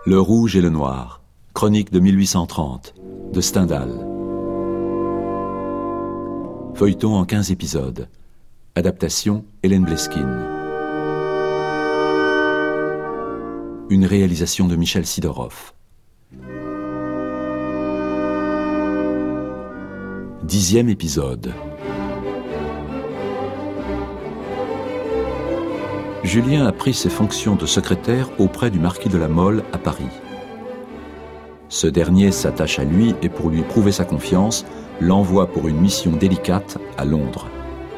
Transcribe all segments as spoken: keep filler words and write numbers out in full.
Le rouge et le noir, chronique de mille huit cent trente, de Stendhal. Feuilleton en quinze épisodes. Adaptation Hélène Bleskine. Une réalisation de Michel Sidorov. Dixième épisode. Julien a pris ses fonctions de secrétaire auprès du marquis de la Mole à Paris. Ce dernier s'attache à lui et pour lui prouver sa confiance, l'envoie pour une mission délicate à Londres.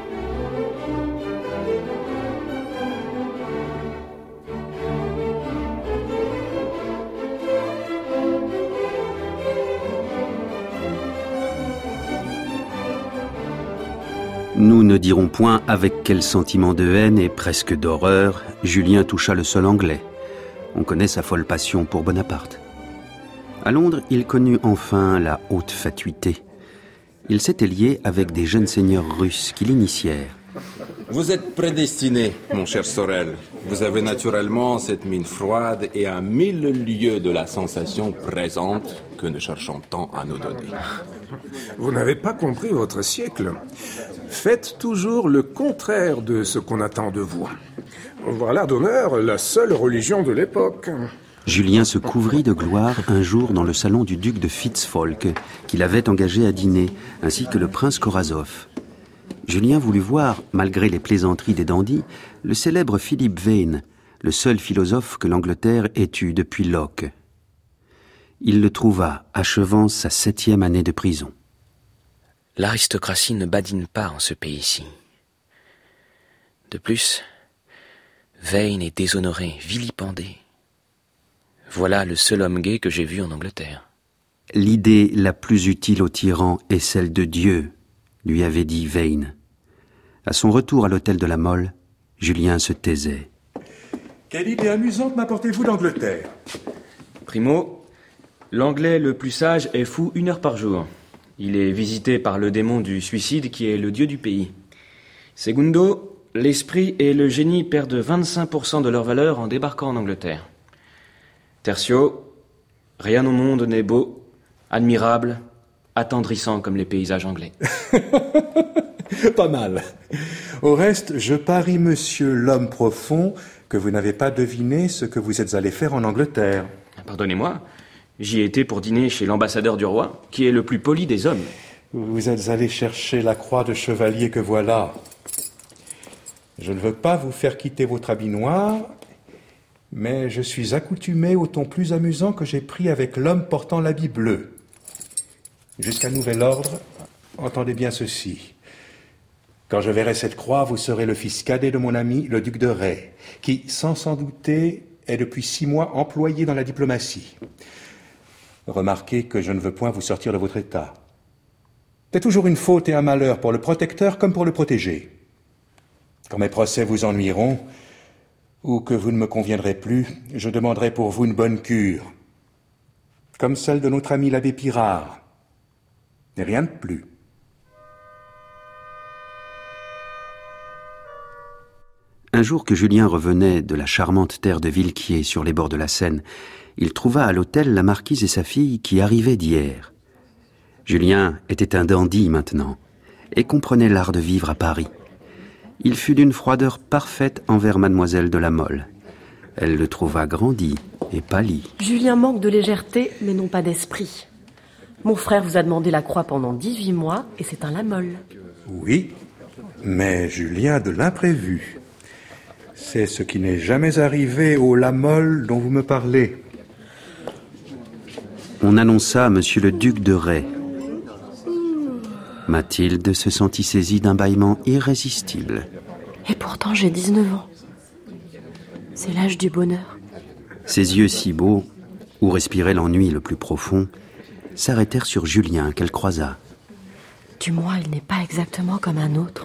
Nous ne dirons point avec quel sentiment de haine et presque d'horreur Julien toucha le sol anglais. On connaît sa folle passion pour Bonaparte. À Londres, il connut enfin la haute fatuité. Il s'était lié avec des jeunes seigneurs russes qui l'initièrent. Vous êtes prédestiné, mon cher Sorel. Vous avez naturellement cette mine froide et à mille lieues de la sensation présente que nous cherchons tant à nous donner. Vous n'avez pas compris votre siècle. Faites toujours le contraire de ce qu'on attend de vous. Voilà d'honneur la seule religion de l'époque. Julien se couvrit de gloire un jour dans le salon du duc de Fitzfolk, qu'il avait engagé à dîner, ainsi que le prince Korazov. Julien voulut voir, malgré les plaisanteries des dandys, le célèbre Philip Vane, le seul philosophe que l'Angleterre ait eu depuis Locke. Il le trouva achevant sa septième année de prison. L'aristocratie ne badine pas en ce pays-ci. De plus, Vane est déshonoré, vilipendé. Voilà le seul homme gai que j'ai vu en Angleterre. L'idée la plus utile au tyran est celle de Dieu, lui avait dit Vane. À son retour à l'hôtel de la Mole, Julien se taisait. Quelle idée amusante m'apportez-vous d'Angleterre? Primo, l'anglais le plus sage est fou une heure par jour. Il est visité par le démon du suicide qui est le dieu du pays. Segundo, l'esprit et le génie perdent vingt-cinq pour cent de leur valeur en débarquant en Angleterre. Tertio, rien au monde n'est beau, admirable, attendrissant comme les paysages anglais. Pas mal. Au reste, je parie, monsieur l'homme profond, que vous n'avez pas deviné ce que vous êtes allé faire en Angleterre. Pardonnez-moi, j'y ai été pour dîner chez l'ambassadeur du roi, qui est le plus poli des hommes. Vous êtes allé chercher la croix de chevalier que voilà. Je ne veux pas vous faire quitter votre habit noir, mais je suis accoutumé au ton plus amusant que j'ai pris avec l'homme portant l'habit bleu. Jusqu'à nouvel ordre, entendez bien ceci. Quand je verrai cette croix, vous serez le fils cadet de mon ami, le duc de Ray, qui, sans s'en douter, est depuis six mois employé dans la diplomatie. Remarquez que je ne veux point vous sortir de votre état. C'est toujours une faute et un malheur pour le protecteur comme pour le protégé. Quand mes procès vous ennuieront, ou que vous ne me conviendrez plus, je demanderai pour vous une bonne cure, comme celle de notre ami l'abbé Pirard. Et rien de plus. Un jour que Julien revenait de la charmante terre de Villequier sur les bords de la Seine, il trouva à l'hôtel la marquise et sa fille qui arrivaient d'hier. Julien était un dandy maintenant et comprenait l'art de vivre à Paris. Il fut d'une froideur parfaite envers mademoiselle de la Mole. Elle le trouva grandi et pâli. Julien manque de légèreté, mais non pas d'esprit. Mon frère vous a demandé la croix pendant dix-huit mois et c'est un La Mole. Oui, mais Julien a de l'imprévu. C'est ce qui n'est jamais arrivé au La Mole dont vous me parlez. On annonça monsieur le duc de Ray. Mathilde se sentit saisie d'un bâillement irrésistible. Et pourtant j'ai dix-neuf ans. C'est l'âge du bonheur. Ses yeux si beaux, où respirait l'ennui le plus profond, s'arrêtèrent sur Julien qu'elle croisa. Du moins, il n'est pas exactement comme un autre.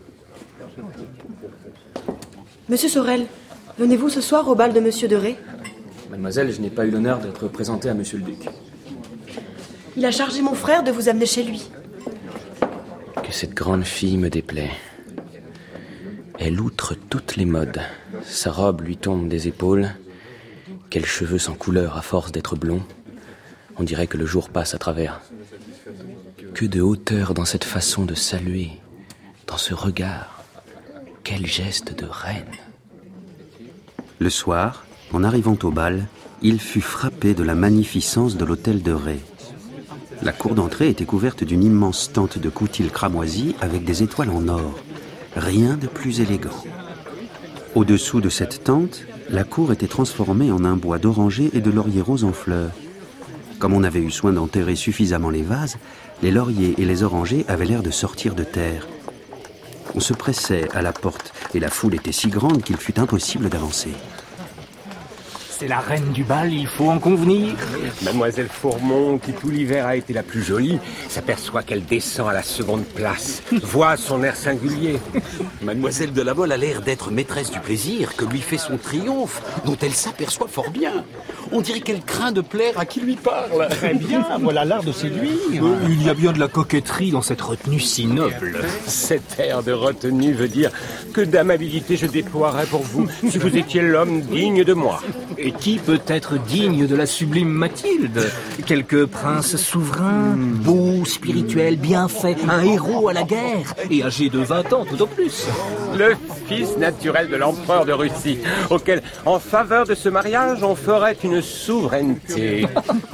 Monsieur Sorel, venez-vous ce soir au bal de monsieur de Ray? Mademoiselle, je n'ai pas eu l'honneur d'être présenté à monsieur le duc. Il a chargé mon frère de vous amener chez lui. Que cette grande fille me déplaît. Elle outre toutes les modes. Sa robe lui tombe des épaules. Quels cheveux sans couleur à force d'être blonds. On dirait que le jour passe à travers. Que de hauteur dans cette façon de saluer, dans ce regard. Quel geste de reine. Le soir, en arrivant au bal, il fut frappé de la magnificence de l'hôtel de Ré. La cour d'entrée était couverte d'une immense tente de coutil cramoisi avec des étoiles en or. Rien de plus élégant. Au-dessous de cette tente, la cour était transformée en un bois d'oranger et de laurier rose en fleurs. Comme on avait eu soin d'enterrer suffisamment les vases, les lauriers et les orangers avaient l'air de sortir de terre. On se pressait à la porte et la foule était si grande qu'il fut impossible d'avancer. C'est la reine du bal, il faut en convenir. Mademoiselle Fourmont, qui tout l'hiver a été la plus jolie, s'aperçoit qu'elle descend à la seconde place. Voit son air singulier. Mademoiselle de la Mole a l'air d'être maîtresse du plaisir que lui fait son triomphe, dont elle s'aperçoit fort bien. On dirait qu'elle craint de plaire à qui lui parle. Très bien, voilà l'art de séduire. Euh, il y a bien de la coquetterie dans cette retenue si noble. Cet air de retenue veut dire que d'amabilité je déploierais pour vous si vous étiez l'homme digne de moi. Et qui peut être digne de la sublime Mathilde? Quelque prince souverain, beau, spirituel, bien fait, un héros à la guerre, et âgé de vingt ans tout au plus. Le fils naturel de l'empereur de Russie, auquel, en faveur de ce mariage, on ferait une souveraineté.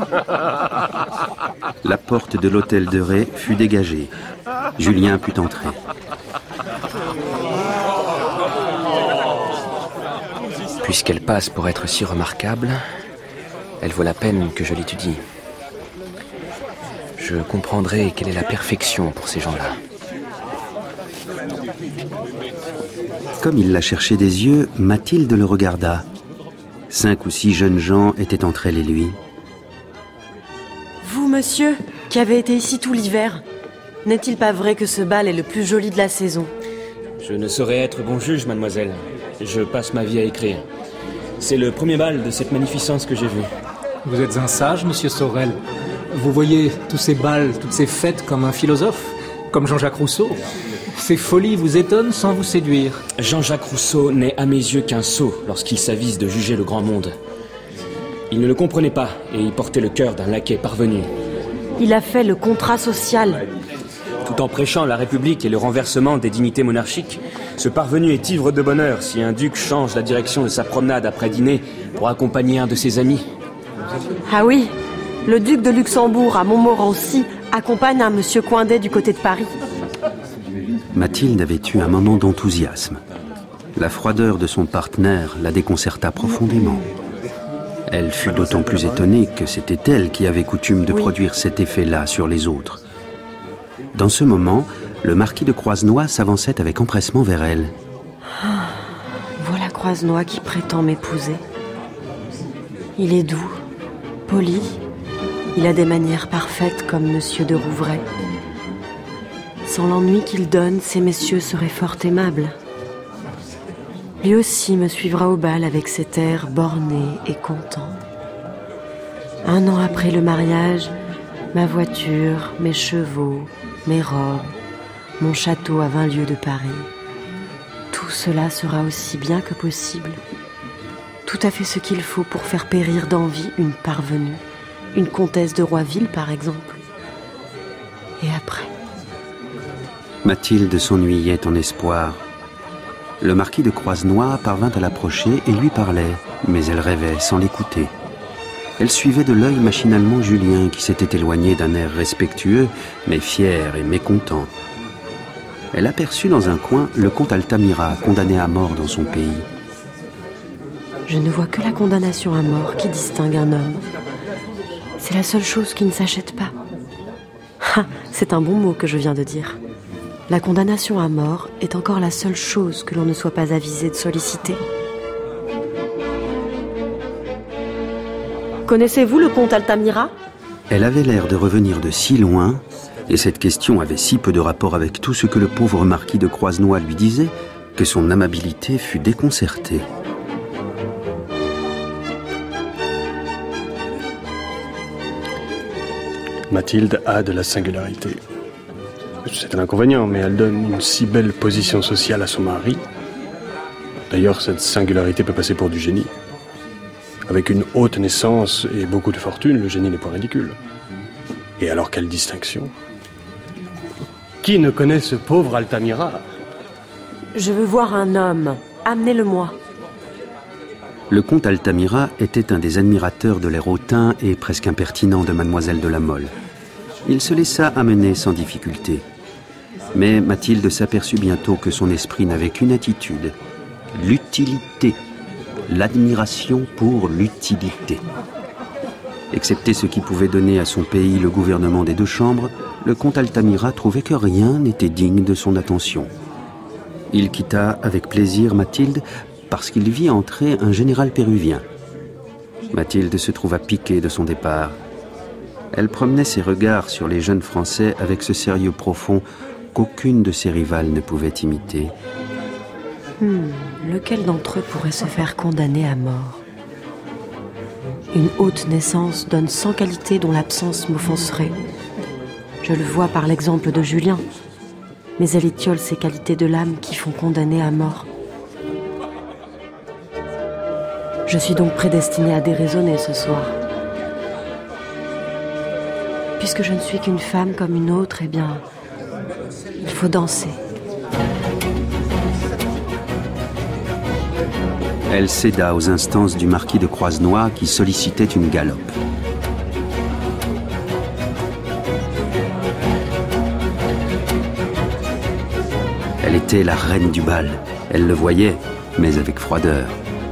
La porte de l'hôtel de Ré fut dégagée. Julien put entrer. Puisqu'elle passe pour être si remarquable, elle vaut la peine que je l'étudie. Je comprendrai quelle est la perfection pour ces gens-là. Comme il la cherchait des yeux, Mathilde le regarda. Cinq ou six jeunes gens étaient entre elle et lui. Vous, monsieur, qui avez été ici tout l'hiver, n'est-il pas vrai que ce bal est le plus joli de la saison? Je ne saurais être bon juge, mademoiselle. Je passe ma vie à écrire. C'est le premier bal de cette magnificence que j'ai vu. Vous êtes un sage, monsieur Sorel. Vous voyez tous ces bals, toutes ces fêtes comme un philosophe, comme Jean-Jacques Rousseau. Ces folies vous étonnent sans vous séduire. Jean-Jacques Rousseau n'est à mes yeux qu'un sot lorsqu'il s'avise de juger le grand monde. Il ne le comprenait pas et il portait le cœur d'un laquais parvenu. Il a fait le contrat social. Tout en prêchant la République et le renversement des dignités monarchiques, ce parvenu est ivre de bonheur si un duc change la direction de sa promenade après dîner pour accompagner un de ses amis. Ah oui, le duc de Luxembourg à Montmorency accompagne un monsieur Coindet du côté de Paris. Mathilde avait eu un moment d'enthousiasme. La froideur de son partenaire la déconcerta profondément. Elle fut d'autant plus étonnée que c'était elle qui avait coutume de oui. produire cet effet-là sur les autres. Dans ce moment, le marquis de Croisenois s'avançait avec empressement vers elle. Ah, voilà Croisenois qui prétend m'épouser. Il est doux, poli, il a des manières parfaites comme monsieur de Rouvray. Sans l'ennui qu'il donne, ces messieurs seraient fort aimables. Lui aussi me suivra au bal avec cet air borné et content. Un an après le mariage, ma voiture, mes chevaux, mes robes, mon château à vingt lieues de Paris. Tout cela sera aussi bien que possible. Tout à fait ce qu'il faut pour faire périr d'envie une parvenue, une comtesse de Roiville par exemple. Et après? Mathilde s'ennuyait en espoir. Le marquis de Croisenois parvint à l'approcher et lui parlait, mais elle rêvait sans l'écouter. Elle suivait de l'œil machinalement Julien qui s'était éloigné d'un air respectueux, mais fier et mécontent. Elle aperçut dans un coin le comte Altamira, condamné à mort dans son pays. Je ne vois que la condamnation à mort qui distingue un homme. C'est la seule chose qui ne s'achète pas. Ah, c'est un bon mot que je viens de dire. La condamnation à mort est encore la seule chose que l'on ne soit pas avisé de solliciter. Connaissez-vous le comte Altamira? Elle avait l'air de revenir de si loin, et cette question avait si peu de rapport avec tout ce que le pauvre marquis de Croisenois lui disait, que son amabilité fut déconcertée. Mathilde a de la singularité. C'est un inconvénient, mais elle donne une si belle position sociale à son mari. D'ailleurs, cette singularité peut passer pour du génie. Avec une haute naissance et beaucoup de fortune, le génie n'est pas ridicule. Et alors, quelle distinction! Qui ne connaît ce pauvre Altamira? Je veux voir un homme. Amenez-le-moi. Le comte Altamira était un des admirateurs de l'air hautain et presque impertinent de mademoiselle de la Mole. Il se laissa amener sans difficulté. Mais Mathilde s'aperçut bientôt que son esprit n'avait qu'une attitude, l'utilité, l'admiration pour l'utilité. Excepté ce qui pouvait donner à son pays le gouvernement des deux chambres, le comte Altamira trouvait que rien n'était digne de son attention. Il quitta avec plaisir Mathilde parce qu'il vit entrer un général péruvien. Mathilde se trouva piquée de son départ. Elle promenait ses regards sur les jeunes Français avec ce sérieux profond qu'aucune de ses rivales ne pouvait imiter. Hmm, lequel d'entre eux pourrait se faire condamner à mort? Une haute naissance donne cent qualités dont l'absence m'offenserait. Je le vois par l'exemple de Julien. Mais elle étiole ces qualités de l'âme qui font condamner à mort. Je suis donc prédestinée à déraisonner ce soir. Puisque je ne suis qu'une femme comme une autre, eh bien, il faut danser. Elle céda aux instances du marquis de Croisenois qui sollicitait une galope. Elle était la reine du bal. Elle le voyait, mais avec froideur.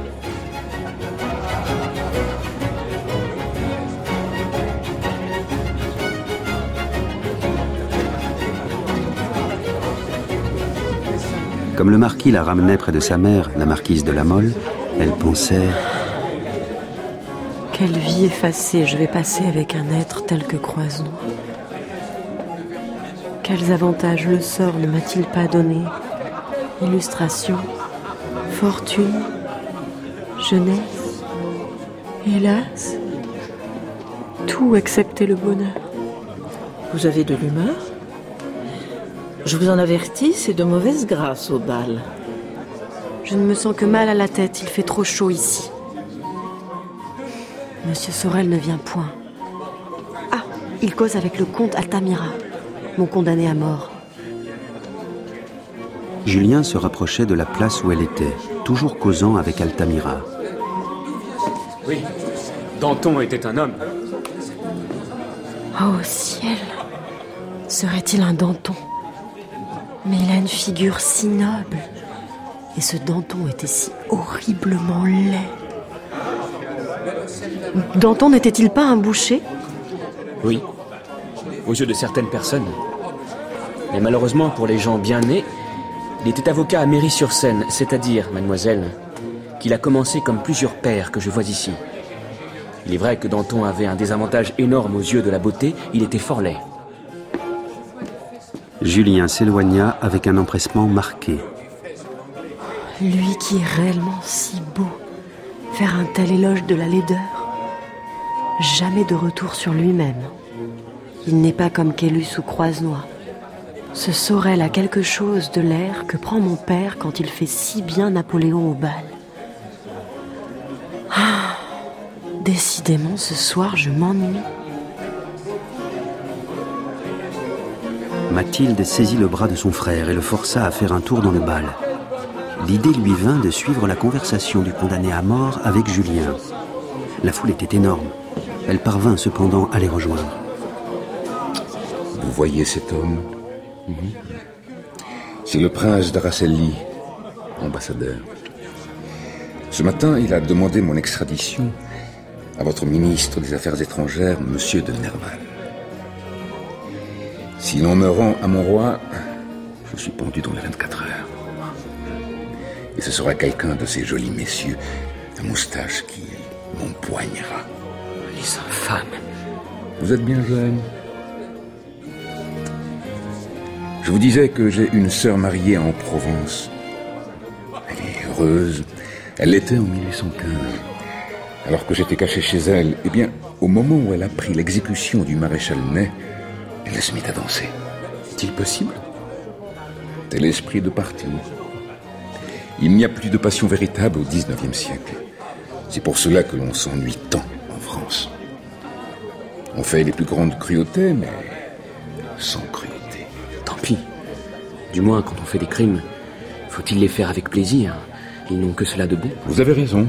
Comme le marquis la ramenait près de sa mère, la marquise de la Mole, elle pensait... Quelle vie effacée je vais passer avec un être tel que Croisenois. Quels avantages le sort ne m'a-t-il pas donné? Illustration, fortune, jeunesse, hélas, tout excepté le bonheur. Vous avez de l'humeur? Je vous en avertis, c'est de mauvaise grâce au bal. Je ne me sens que mal à la tête, il fait trop chaud ici. Monsieur Sorel ne vient point. Ah, il cause avec le comte Altamira, mon condamné à mort. Julien se rapprochait de la place où elle était, toujours causant avec Altamira. Oui, Danton était un homme. Oh ciel, serait-il un Danton? Mais il a une figure si noble. Et ce Danton était si horriblement laid. Danton n'était-il pas un boucher? Oui, aux yeux de certaines personnes. Mais malheureusement pour les gens bien nés, il était avocat à Méry-sur-Seine, c'est-à-dire, mademoiselle, qu'il a commencé comme plusieurs pères que je vois ici. Il est vrai que Danton avait un désavantage énorme aux yeux de la beauté, il était fort laid. Julien s'éloigna avec un empressement marqué. Lui qui est réellement si beau, faire un tel éloge de la laideur, jamais de retour sur lui-même. Il n'est pas comme Caylus ou Croisenois. Ce Sorel a quelque chose de l'air que prend mon père quand il fait si bien Napoléon au bal. Ah, décidément, ce soir, je m'ennuie. Mathilde saisit le bras de son frère et le força à faire un tour dans le bal. L'idée lui vint de suivre la conversation du condamné à mort avec Julien. La foule était énorme. Elle parvint cependant à les rejoindre. Vous voyez cet homme? Mm-hmm. C'est le prince d'Araceli, ambassadeur. Ce matin, il a demandé mon extradition à votre ministre des Affaires étrangères, monsieur de Nerval. Si l'on me rend à mon roi, je suis pendu dans les vingt-quatre heures. Et ce sera quelqu'un de ces jolis messieurs à moustache qui m'empoignera. Les infâmes. Vous êtes bien jeune. Je vous disais que j'ai une sœur mariée en Provence. Elle est heureuse. Elle l'était en mille huit cent quinze. Alors que j'étais caché chez elle, eh bien, au moment où elle a pris l'exécution du maréchal Ney, elle se mit à danser. Est-il possible? C'est l'esprit de parti. Il n'y a plus de passion véritable au dix-neuvième siècle. C'est pour cela que l'on s'ennuie tant en France. On fait les plus grandes cruautés, mais sans cruauté. Tant pis. Du moins, quand on fait des crimes, faut-il les faire avec plaisir? Ils n'ont que cela de bon. Vous avez raison.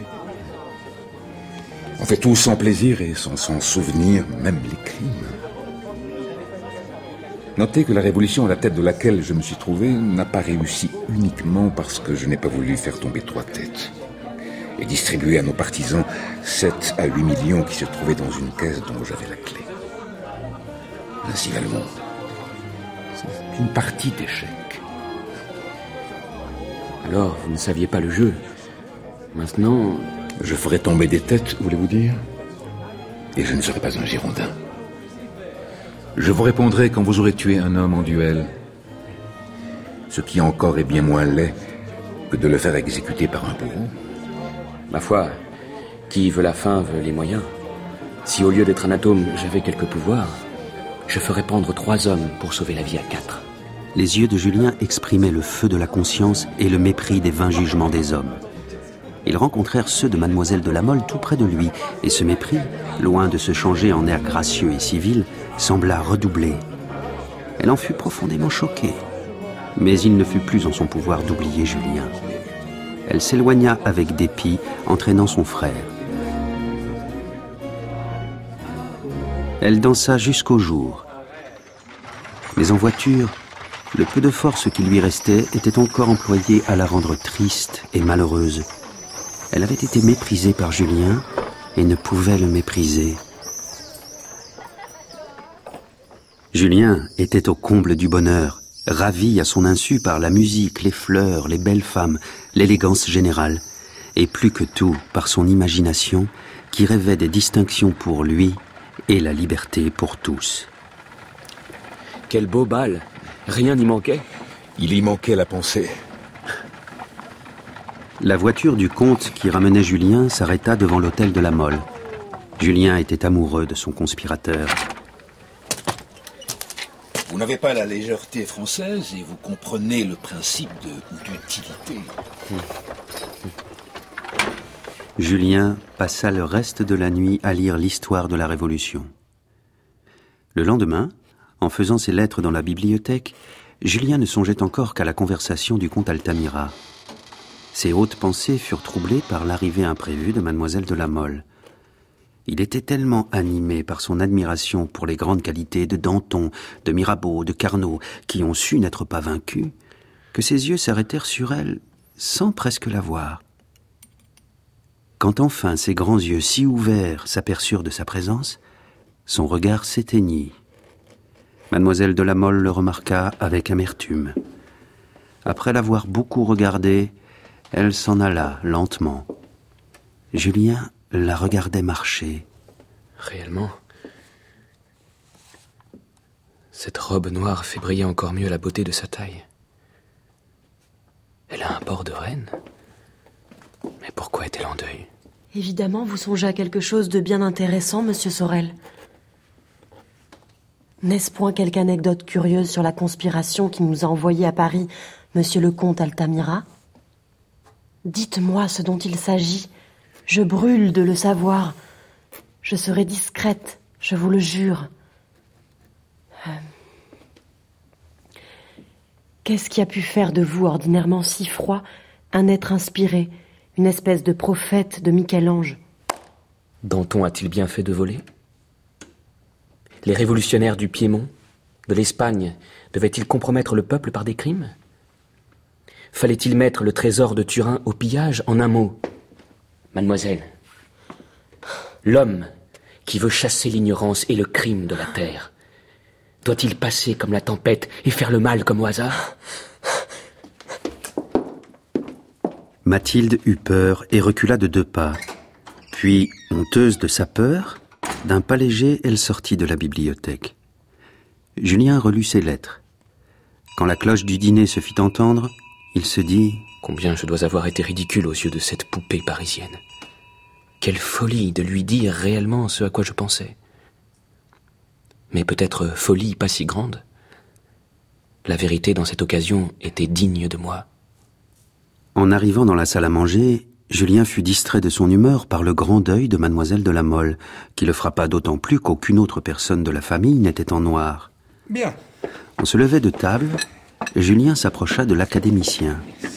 On fait tout sans plaisir et sans s'en souvenir, même les crimes. Notez que la révolution à la tête de laquelle je me suis trouvé n'a pas réussi uniquement parce que je n'ai pas voulu faire tomber trois têtes et distribuer à nos partisans sept à huit millions qui se trouvaient dans une caisse dont j'avais la clé. Ainsi va le monde. C'est une partie d'échecs. Alors, vous ne saviez pas le jeu. Maintenant... Je ferai tomber des têtes, voulez-vous dire? Et je ne serai pas un Girondin. Je vous répondrai quand vous aurez tué un homme en duel. Ce qui encore est bien moins laid que de le faire exécuter par un bourreau. Ma foi, qui veut la fin veut les moyens. Si au lieu d'être un atome, j'avais quelques pouvoirs, je ferais pendre trois hommes pour sauver la vie à quatre. Les yeux de Julien exprimaient le feu de la conscience et le mépris des vains jugements des hommes. Ils rencontrèrent ceux de Mademoiselle de la Mole tout près de lui, et ce mépris, loin de se changer en air gracieux et civil, sembla redoubler. Elle en fut profondément choquée, mais il ne fut plus en son pouvoir d'oublier Julien. Elle s'éloigna avec dépit, entraînant son frère. Elle dansa jusqu'au jour. Mais en voiture, le peu de force qui lui restait était encore employé à la rendre triste et malheureuse. Elle avait été méprisée par Julien et ne pouvait le mépriser. Julien était au comble du bonheur, ravi à son insu par la musique, les fleurs, les belles femmes, l'élégance générale, et plus que tout par son imagination qui rêvait des distinctions pour lui et la liberté pour tous. Quel beau bal! Rien n'y manquait. Il y manquait la pensée. La voiture du comte qui ramenait Julien s'arrêta devant l'hôtel de la Mole. Julien était amoureux de son conspirateur. Vous n'avez pas la légèreté française et vous comprenez le principe de l'utilité. Julien passa le reste de la nuit à lire l'histoire de la Révolution. Le lendemain, en faisant ses lettres dans la bibliothèque, Julien ne songeait encore qu'à la conversation du comte Altamira. Ses hautes pensées furent troublées par l'arrivée imprévue de Mademoiselle de la Mole. Il était tellement animé par son admiration pour les grandes qualités de Danton, de Mirabeau, de Carnot, qui ont su n'être pas vaincus, que ses yeux s'arrêtèrent sur elle sans presque la voir. Quand enfin ses grands yeux si ouverts s'aperçurent de sa présence, son regard s'éteignit. Mademoiselle de la Mole le remarqua avec amertume. Après l'avoir beaucoup regardé, elle s'en alla lentement. Julien la regardait marcher. Réellement, cette robe noire fait briller encore mieux la beauté de sa taille. Elle a un bord de reine. Mais pourquoi est-elle en deuil? Évidemment, vous songez à quelque chose de bien intéressant, monsieur Sorel. N'est-ce point quelque anecdote curieuse sur la conspiration qui nous a envoyés à Paris monsieur le comte Altamira? Dites-moi ce dont il s'agit. Je brûle de le savoir. Je serai discrète, je vous le jure. Euh... Qu'est-ce qui a pu faire de vous, ordinairement si froid, un être inspiré, une espèce de prophète de Michel-Ange? Danton a-t-il bien fait de voler? Les révolutionnaires du Piémont, de l'Espagne, devaient-ils compromettre le peuple par des crimes? Fallait-il mettre le trésor de Turin au pillage? En un mot, mademoiselle, l'homme qui veut chasser l'ignorance et le crime de la terre, doit-il passer comme la tempête et faire le mal comme au hasard? Mathilde eut peur et recula de deux pas. Puis, honteuse de sa peur, d'un pas léger, elle sortit de la bibliothèque. Julien relut ses lettres. Quand la cloche du dîner se fit entendre, il se dit « Combien je dois avoir été ridicule aux yeux de cette poupée parisienne. Quelle folie de lui dire réellement ce à quoi je pensais. Mais peut-être folie pas si grande. La vérité dans cette occasion était digne de moi. » En arrivant dans la salle à manger, Julien fut distrait de son humeur par le grand deuil de mademoiselle de la Mole, qui le frappa d'autant plus qu'aucune autre personne de la famille n'était en noir. Bien. On se levait de table, et Julien s'approcha de l'académicien.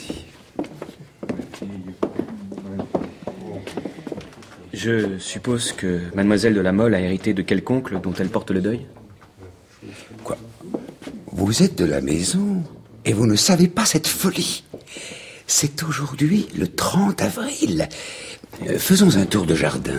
Je suppose que mademoiselle de la Mole a hérité de quelque oncle dont elle porte le deuil? Quoi? Vous êtes de la maison et vous ne savez pas cette folie. C'est aujourd'hui le trente avril. Euh, faisons un tour de jardin.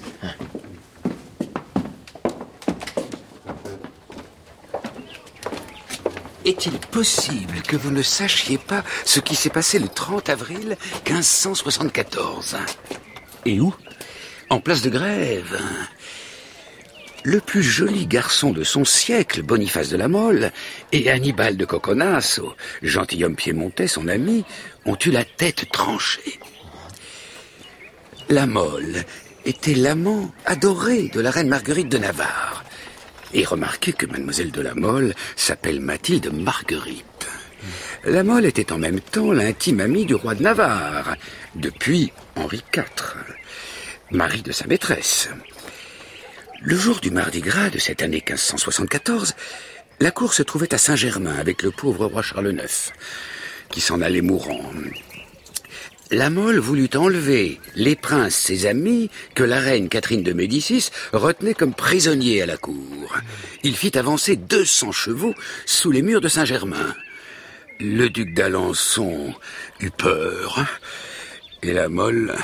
Est-il possible que vous ne sachiez pas ce qui s'est passé le trente avril quinze cent soixante-quatorze? Et où? En place de Grève. Le plus joli garçon de son siècle, Boniface de la Mole, et Annibal de Coconasso, gentilhomme piémontais, son ami, ont eu la tête tranchée. La Mole était l'amant adoré de la reine Marguerite de Navarre. Et remarquez que mademoiselle de la Mole s'appelle Mathilde Marguerite. La Mole était en même temps l'intime amie du roi de Navarre, depuis Henri quatre, mari de sa maîtresse. Le jour du Mardi Gras de cette année quinze cent soixante-quatorze, la cour se trouvait à Saint-Germain avec le pauvre roi Charles neuf, qui s'en allait mourant. La Mole voulut enlever les princes, ses amis, que la reine Catherine de Médicis retenait comme prisonniers à la cour. Il fit avancer deux cents chevaux sous les murs de Saint-Germain. Le duc d'Alençon eut peur, et la Mole...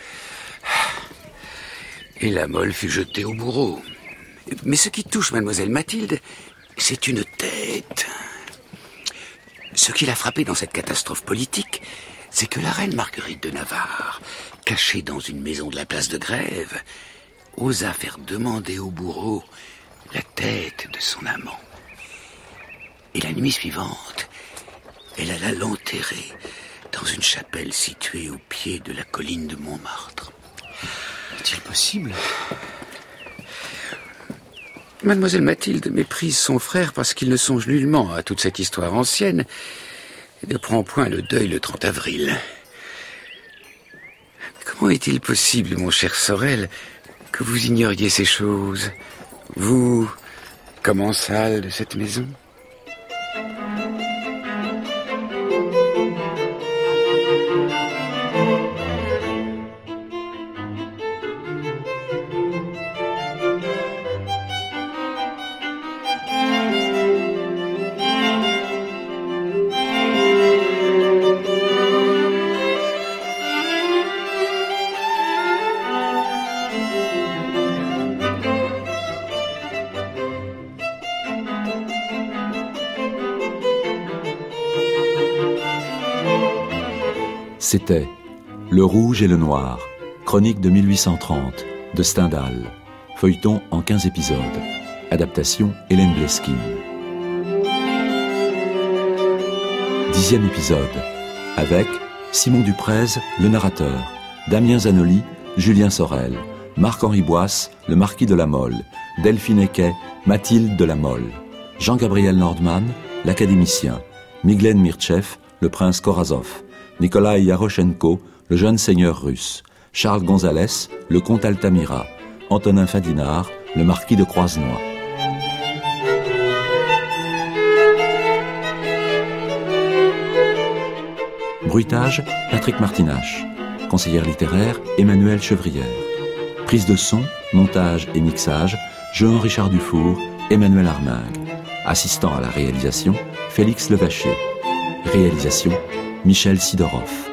Et la Mole fut jetée au bourreau. Mais ce qui touche mademoiselle Mathilde, c'est une tête. Ce qui l'a frappé dans cette catastrophe politique, c'est que la reine Marguerite de Navarre, cachée dans une maison de la place de Grève, osa faire demander au bourreau la tête de son amant. Et la nuit suivante, elle alla l'enterrer dans une chapelle située au pied de la colline de Montmartre. Est-il possible? Mademoiselle Mathilde méprise son frère parce qu'il ne songe nullement à toute cette histoire ancienne et ne prend point le deuil le trente avril. Comment est-il possible, mon cher Sorel, que vous ignoriez ces choses, vous, commensal de cette maison? C'était Le Rouge et le Noir, chronique de mille huit cent trente, de Stendhal, feuilleton en quinze épisodes, adaptation Hélène Bleskine. Dixième épisode, avec Simon Duprez, le narrateur, Damien Zanoli, Julien Sorel, Marc-Henri Boisse, le marquis de la Mole, Delphine Equet, Mathilde de la Mole, Jean-Gabriel Nordman, l'académicien, Miglen Mirtchev, le prince Korazov, Nikolai Yaroshenko, le jeune seigneur russe, Charles Gonzalez, le comte Altamira, Antonin Fadinard, le marquis de Croisenois. Bruitage, Patrick Martinache. Conseillère littéraire, Emmanuel Chevrière. Prise de son, montage et mixage, Jean-Richard Dufour, Emmanuel Armingue. Assistant à la réalisation, Félix Levacher. Réalisation, Michel Sidorov.